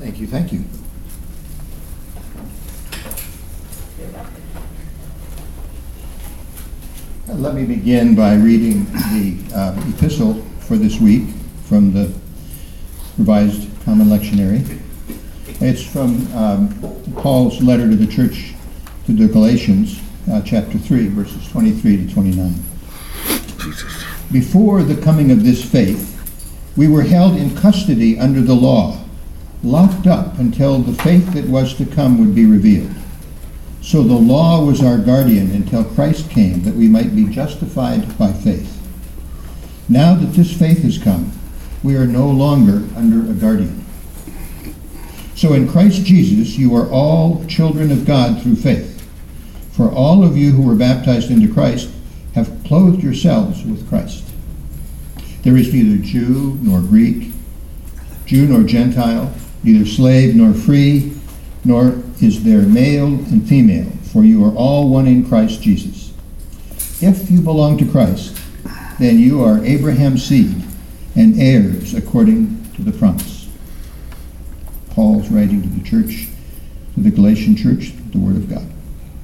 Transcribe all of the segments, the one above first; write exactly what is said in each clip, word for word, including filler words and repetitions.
Thank you, thank you. Let me begin by reading the uh, epistle for this week from the Revised Common Lectionary. It's from um, Paul's letter to the church to the Galatians, uh, chapter three, verses twenty-three to twenty-nine. Jesus. Before the coming of this faith, we were held in custody under the law, locked up until the faith that was to come would be revealed. So the law was our guardian until Christ came, that we might be justified by faith. Now that this faith has come, we are no longer under a guardian. So in Christ Jesus, you are all children of God through faith. For all of you who were baptized into Christ have clothed yourselves with Christ. There is neither Jew nor Greek, Jew nor Gentile, neither slave nor free, nor is there male and female, for you are all one in Christ Jesus. If you belong to Christ, then you are Abraham's seed and heirs according to the promise. Paul's writing to the church, to the Galatian church, the Word of God.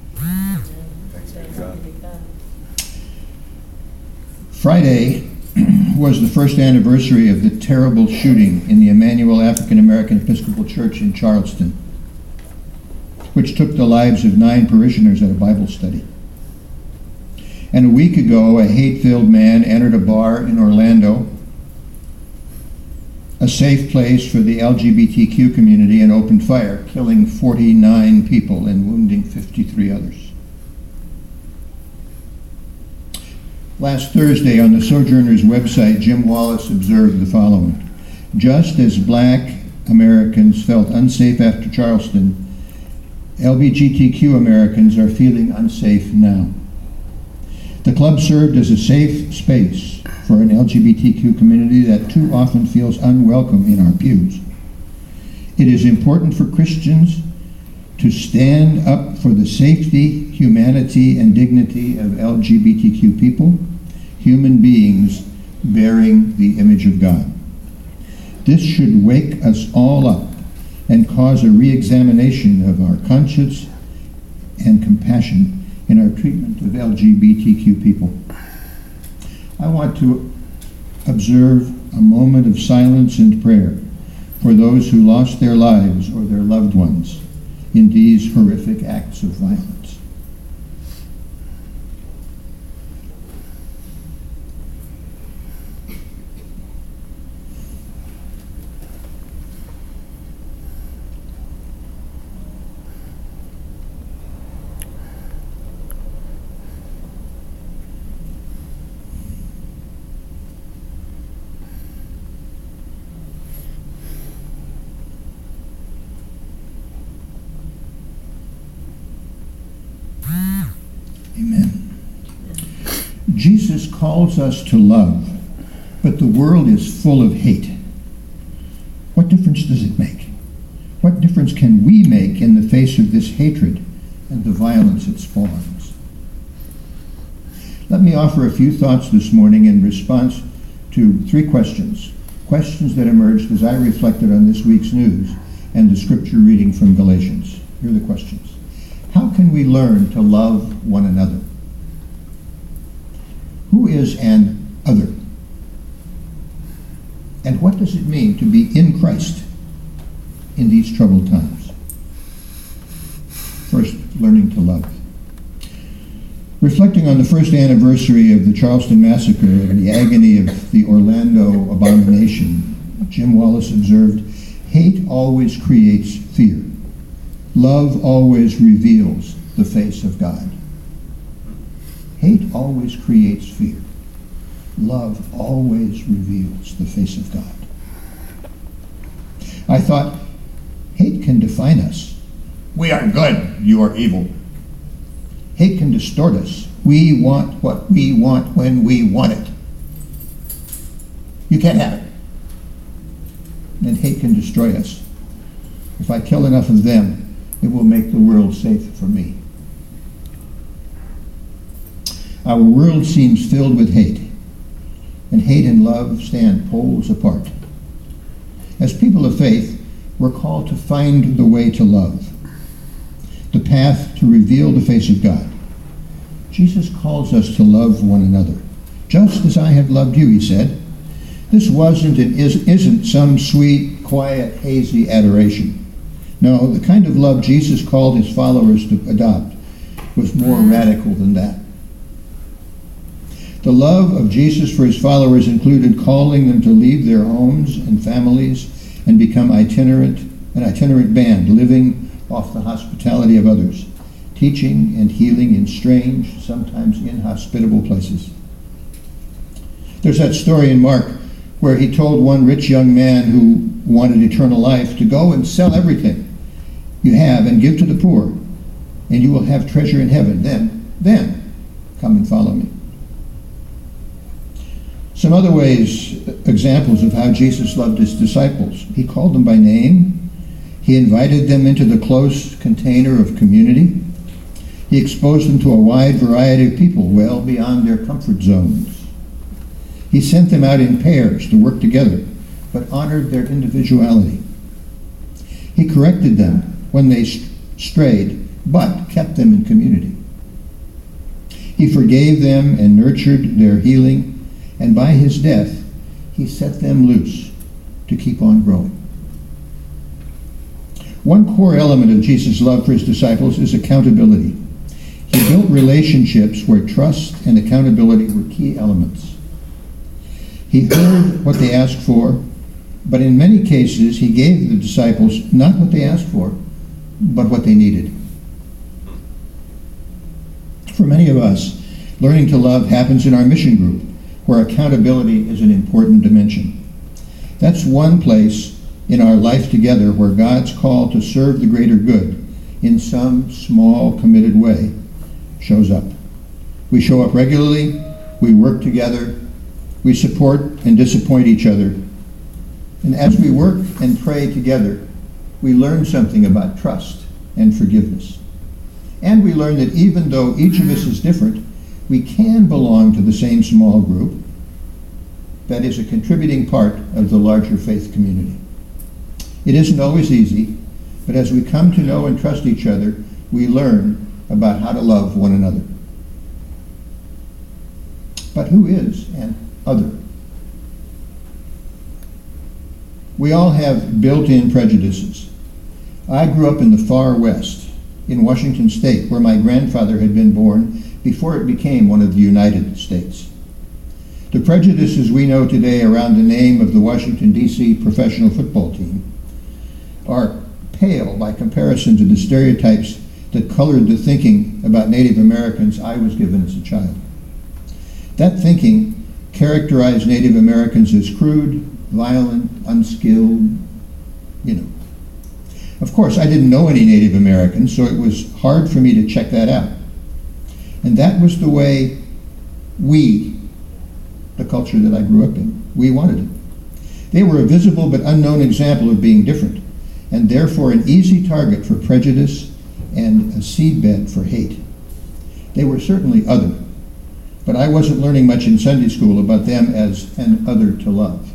Friday was the first anniversary of the terrible shooting in the Emmanuel African American Episcopal Church in Charleston, which took the lives of nine parishioners at a Bible study. And a week ago, a hate-filled man entered a bar in Orlando, a safe place for the L G B T Q community, and opened fire, killing forty-nine people and wounding fifty-three others. Last Thursday, on the Sojourner's website, Jim Wallace observed the following: just as black Americans felt unsafe after Charleston, L G B T Q Americans are feeling unsafe now. The club served as a safe space for an L G B T Q community that too often feels unwelcome in our pews. It is important for Christians to stand up for the safety, humanity, and dignity of L G B T Q people, human beings bearing the image of God. This should wake us all up and cause a re-examination of our conscience and compassion in our treatment of L G B T Q people. I want to observe a moment of silence and prayer for those who lost their lives or their loved ones in these horrific acts of violence. Amen. Jesus calls us to love, but the world is full of hate. What difference does it make? What difference can we make in the face of this hatred and the violence it spawns? Let me offer a few thoughts this morning in response to three questions, questions that emerged as I reflected on this week's news and the scripture reading from Galatians. Here are the questions. How can we learn to love one another? Who is an other? And what does it mean to be in Christ in these troubled times? First, learning to love. Reflecting on the first anniversary of the Charleston massacre and the agony of the Orlando abomination, Jim Wallace observed, hate always creates fear. Love always reveals the face of God. Hate always creates fear. Love always reveals the face of God. I thought, hate can define us. We are good, you are evil. Hate can distort us. We want what we want when we want it. You can't have it. And hate can destroy us. If I kill enough of them, it will make the world safe for me. Our world seems filled with hate, and hate and love stand poles apart. As people of faith, we're called to find the way to love, the path to reveal the face of God. Jesus calls us to love one another, just as I have loved you, he said. This wasn't and is, isn't some sweet, quiet, hazy adoration. No, the kind of love Jesus called his followers to adopt was more radical than that. The love of Jesus for his followers included calling them to leave their homes and families and become itinerant, an itinerant band, living off the hospitality of others, teaching and healing in strange, sometimes inhospitable places. There's that story in Mark where he told one rich young man who wanted eternal life to go and sell everything you have and give to the poor, and you will have treasure in heaven. Then, then, come and follow me. Some other ways, examples of how Jesus loved his disciples. He called them by name. He invited them into the close container of community. He exposed them to a wide variety of people well beyond their comfort zones. He sent them out in pairs to work together, but honored their individuality. He corrected them when they strayed, but kept them in community. He forgave them and nurtured their healing, and by his death, he set them loose to keep on growing. One core element of Jesus' love for his disciples is accountability. He built relationships where trust and accountability were key elements. He heard what they asked for, but in many cases he gave the disciples not what they asked for, but what they needed. For many of us, learning to love happens in our mission group, where accountability is an important dimension. That's one place in our life together where God's call to serve the greater good in some small, committed way shows up. We show up regularly, we work together, we support and disappoint each other. And as we work and pray together, we learn something about trust and forgiveness. And we learn that even though each of us is different, we can belong to the same small group that is a contributing part of the larger faith community. It isn't always easy, but as we come to know and trust each other, we learn about how to love one another. But who is an other? We all have built-in prejudices. I grew up in the far west, in Washington State, where my grandfather had been born before it became one of the United States. The prejudices we know today around the name of the Washington, D C professional football team are pale by comparison to the stereotypes that colored the thinking about Native Americans I was given as a child. That thinking characterized Native Americans as crude, violent, unskilled, you know. Of course, I didn't know any Native Americans, so it was hard for me to check that out. And that was the way we, the culture that I grew up in, we wanted it. They were a visible but unknown example of being different, and therefore an easy target for prejudice and a seedbed for hate. They were certainly other, but I wasn't learning much in Sunday school about them as an other to love.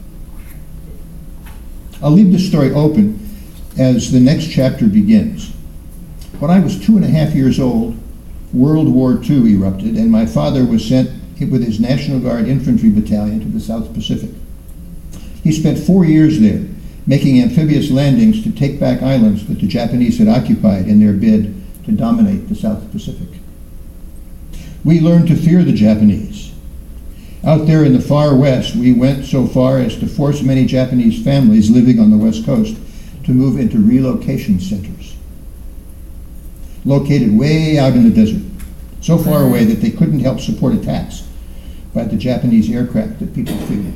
I'll leave this story open as the next chapter begins. When I was two and a half years old, World War Two erupted, and my father was sent with his National Guard Infantry Battalion to the South Pacific. He spent four years there, making amphibious landings to take back islands that the Japanese had occupied in their bid to dominate the South Pacific. We learned to fear the Japanese. Out there in the far west, we went so far as to force many Japanese families living on the West Coast to move into relocation centers, located way out in the desert, so far away that they couldn't help support attacks by the Japanese aircraft that people feared.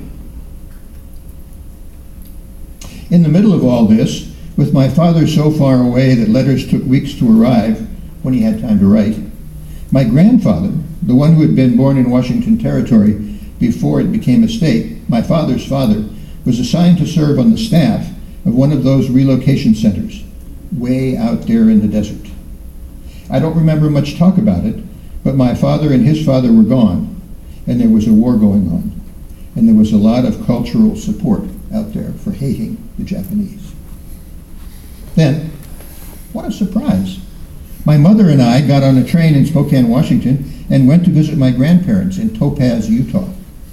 In the middle of all this, with my father so far away that letters took weeks to arrive when he had time to write, my grandfather, the one who had been born in Washington Territory before it became a state, my father's father, was assigned to serve on the staff of one of those relocation centers, way out there in the desert. I don't remember much talk about it, but my father and his father were gone, and there was a war going on, and there was a lot of cultural support out there for hating the Japanese. Then, what a surprise. My mother and I got on a train in Spokane, Washington, and went to visit my grandparents in Topaz, Utah.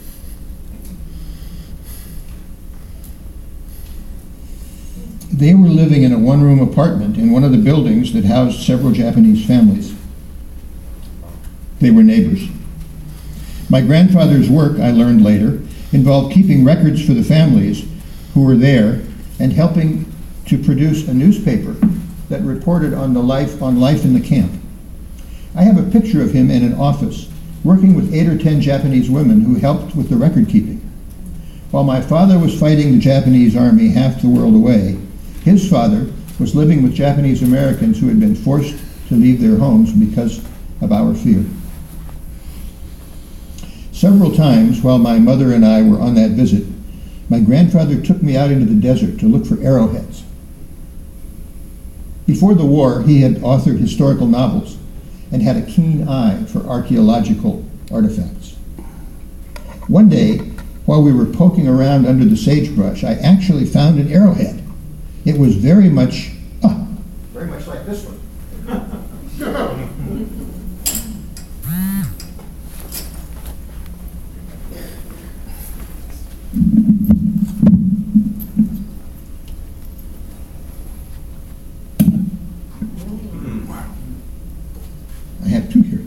They were living in a one-room apartment in one of the buildings that housed several Japanese families. They were neighbors. My grandfather's work, I learned later, involved keeping records for the families who were there and helping to produce a newspaper that reported on the life on life in the camp. I have a picture of him in an office, working with eight or ten Japanese women who helped with the record keeping. While my father was fighting the Japanese army half the world away, his father was living with Japanese Americans who had been forced to leave their homes because of our fear. Several times while my mother and I were on that visit, my grandfather took me out into the desert to look for arrowheads. Before the war, he had authored historical novels and had a keen eye for archaeological artifacts. One day, while we were poking around under the sagebrush, I actually found an arrowhead. It was very much, ah, very much like this one. I have two here.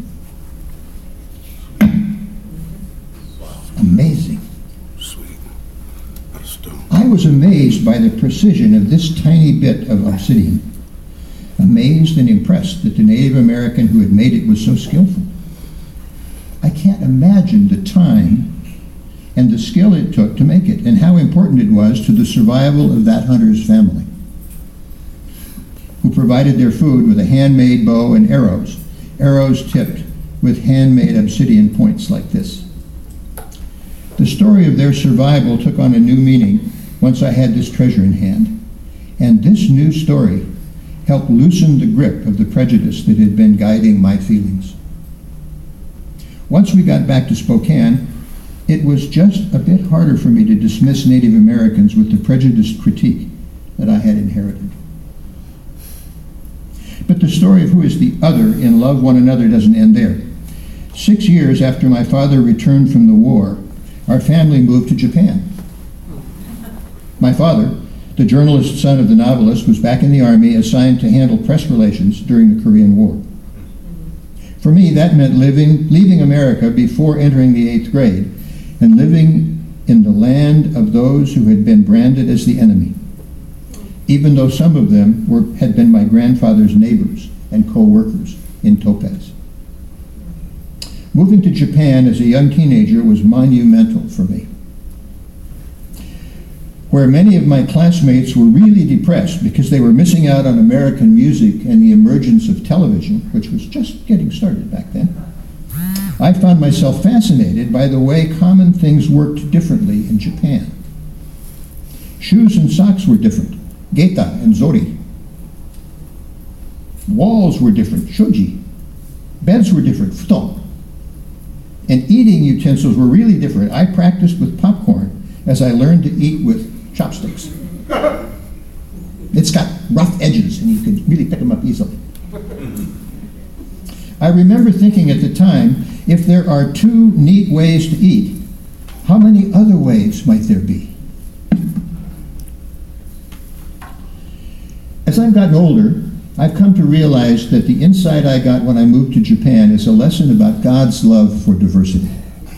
Amazing. Sweet. Out of stone. I was amazed by the precision of this tiny bit of obsidian. Amazed and impressed that the Native American who had made it was so skillful. I can't imagine the time and the skill it took to make it, and how important it was to the survival of that hunter's family, who provided their food with a handmade bow and arrows, arrows tipped with handmade obsidian points like this. The story of their survival took on a new meaning once I had this treasure in hand, and this new story helped loosen the grip of the prejudice that had been guiding my feelings. Once we got back to Spokane, it was just a bit harder for me to dismiss Native Americans with the prejudiced critique that I had inherited. But the story of who is the other in Love One Another doesn't end there. Six years after my father returned from the war, our family moved to Japan. My father, the journalist son of the novelist, was back in the Army, assigned to handle press relations during the Korean War. For me, that meant living, leaving America before entering the eighth grade and living in the land of those who had been branded as the enemy, even though some of them were, had been my grandfather's neighbors and co-workers in Topaz. Moving to Japan as a young teenager was monumental for me. Where many of my classmates were really depressed because they were missing out on American music and the emergence of television, which was just getting started back then, I found myself fascinated by the way common things worked differently in Japan. Shoes and socks were different, geta and zori. Walls were different, shoji. Beds were different, futon. And eating utensils were really different. I practiced with popcorn as I learned to eat with chopsticks. It's got rough edges and you can really pick them up easily. I remember thinking at the time, if there are two neat ways to eat, how many other ways might there be? As I've gotten older, I've come to realize that the insight I got when I moved to Japan is a lesson about God's love for diversity.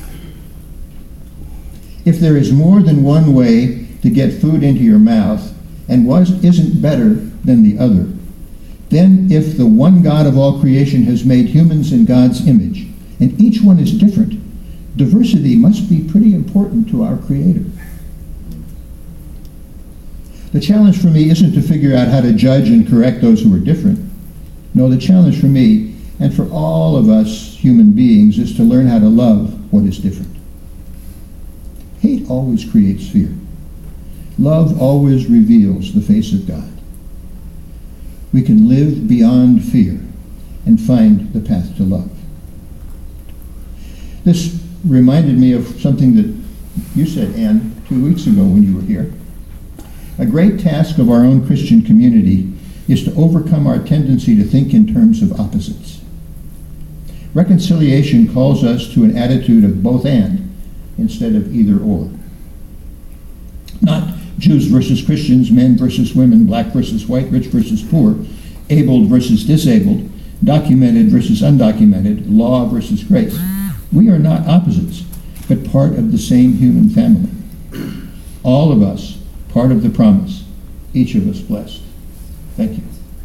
If there is more than one way to get food into your mouth and was isn't better than the other, then if the one God of all creation has made humans in God's image, and each one is different, diversity must be pretty important to our Creator. The challenge for me isn't to figure out how to judge and correct those who are different. No, the challenge for me, and for all of us human beings, is to learn how to love what is different. Hate always creates fear. Love always reveals the face of God. We can live beyond fear and find the path to love. This reminded me of something that you said, Anne, two weeks ago when you were here. A great task of our own Christian community is to overcome our tendency to think in terms of opposites. Reconciliation calls us to an attitude of both and instead of either or. Not Jews versus Christians, men versus women, black versus white, rich versus poor, abled versus disabled, documented versus undocumented, law versus grace. We are not opposites, but part of the same human family. All of us part of the promise, each of us blessed. Thank you.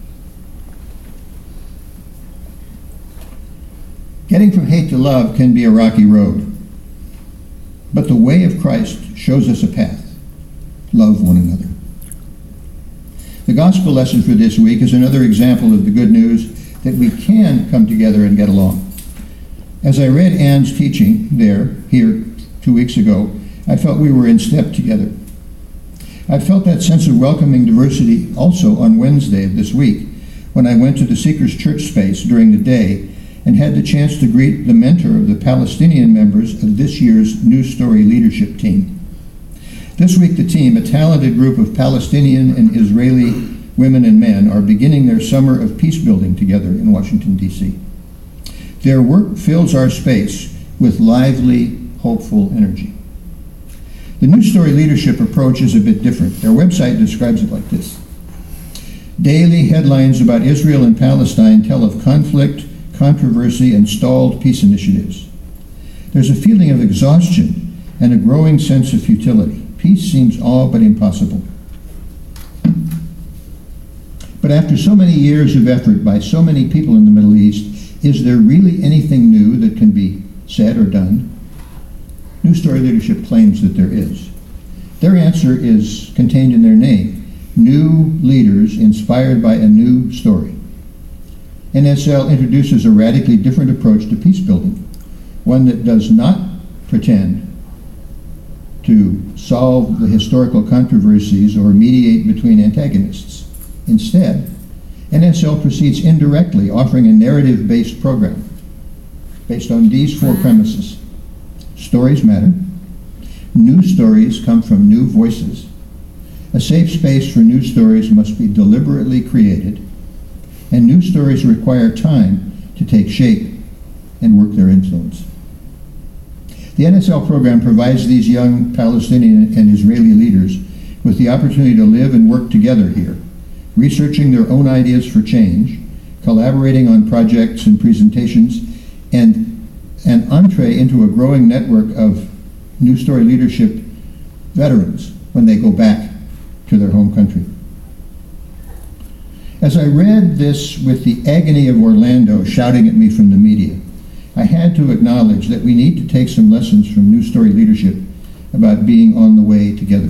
Getting from hate to love can be a rocky road, but the way of Christ shows us a path. Love one another. The gospel lesson for this week is another example of the good news that we can come together and get along. As I read Ann's teaching there, here, two weeks ago, I felt we were in step together. I felt that sense of welcoming diversity also on Wednesday of this week, when I went to the Seekers Church space during the day and had the chance to greet the mentor of the Palestinian members of this year's New Story leadership team. This week, the team, a talented group of Palestinian and Israeli women and men, are beginning their summer of peace building together in Washington, D C Their work fills our space with lively, hopeful energy. The New Story leadership approach is a bit different. Their website describes it like this. Daily headlines about Israel and Palestine tell of conflict, controversy, and stalled peace initiatives. There's a feeling of exhaustion and a growing sense of futility. Peace seems all but impossible. But after so many years of effort by so many people in the Middle East, is there really anything new that can be said or done? New Story leadership claims that there is. Their answer is contained in their name: new leaders inspired by a new story. N S L introduces a radically different approach to peace building, one that does not pretend to solve the historical controversies or mediate between antagonists. Instead, N S L proceeds indirectly, offering a narrative-based program based on these four premises. Stories matter. New stories come from new voices. A safe space for new stories must be deliberately created, and new stories require time to take shape and work their influence. The N S L program provides these young Palestinian and Israeli leaders with the opportunity to live and work together here, researching their own ideas for change, collaborating on projects and presentations, and an entree into a growing network of New Story leadership veterans when they go back to their home country. As I read this with the agony of Orlando shouting at me from the media, I had to acknowledge that we need to take some lessons from New Story leadership about being on the way together.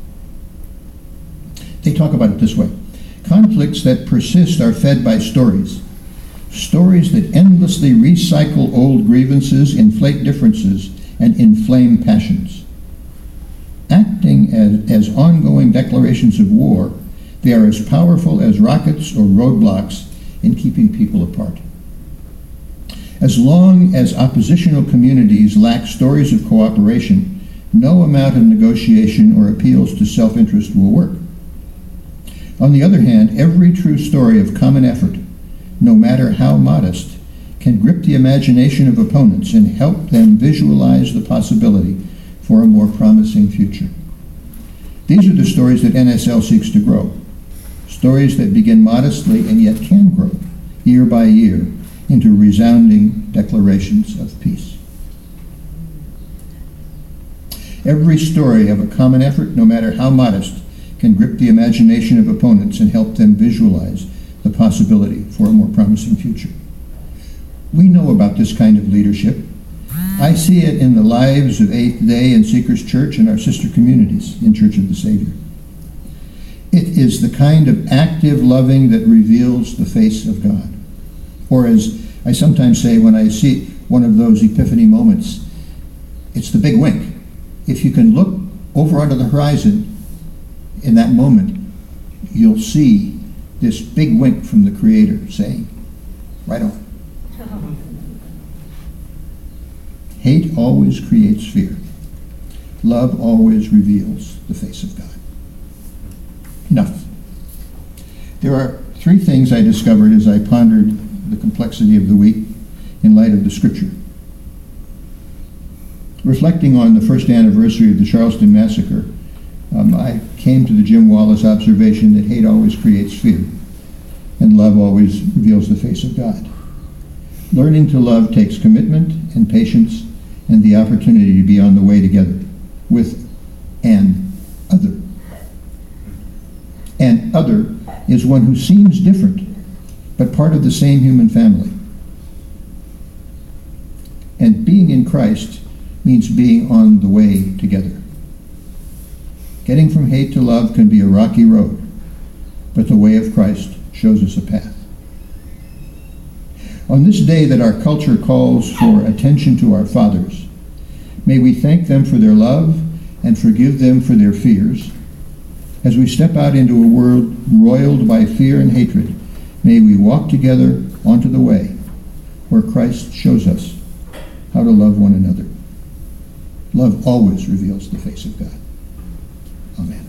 They talk about it this way. Conflicts that persist are fed by stories. Stories that endlessly recycle old grievances, inflate differences, and inflame passions. Acting as, as ongoing declarations of war, they are as powerful as rockets or roadblocks in keeping people apart. As long as oppositional communities lack stories of cooperation, no amount of negotiation or appeals to self-interest will work. On the other hand, every true story of common effort, no matter how modest, can grip the imagination of opponents and help them visualize the possibility for a more promising future. These are the stories that N S L seeks to grow. Stories that begin modestly and yet can grow, year by year, into resounding declarations of peace. Every story of a common effort, no matter how modest, can grip the imagination of opponents and help them visualize the possibility for a more promising future. We know about this kind of leadership. I see it in the lives of Eighth Day and Seekers Church and our sister communities in Church of the Savior. It is the kind of active loving that reveals the face of God. Or as I sometimes say when I see one of those epiphany moments, it's the big wink. If you can look over onto the horizon in that moment, you'll see this big wink from the Creator saying, right on. Hate always creates fear. Love always reveals the face of God. Enough. There are Three things I discovered as I pondered the complexity of the week in light of the Scripture. Reflecting on the first anniversary of the Charleston Massacre, um, I came to the Jim Wallace observation that hate always creates fear, and love always reveals the face of God. Learning to love takes commitment and patience and the opportunity to be on the way together with an other. An other is one who seems different, but part of the same human family. And being in Christ means being on the way together. Getting from hate to love can be a rocky road, but the way of Christ shows us a path. On this day that our culture calls for attention to our fathers, may we thank them for their love and forgive them for their fears. As we step out into a world roiled by fear and hatred, may we walk together onto the way where Christ shows us how to love one another. Love always reveals the face of God. Amen.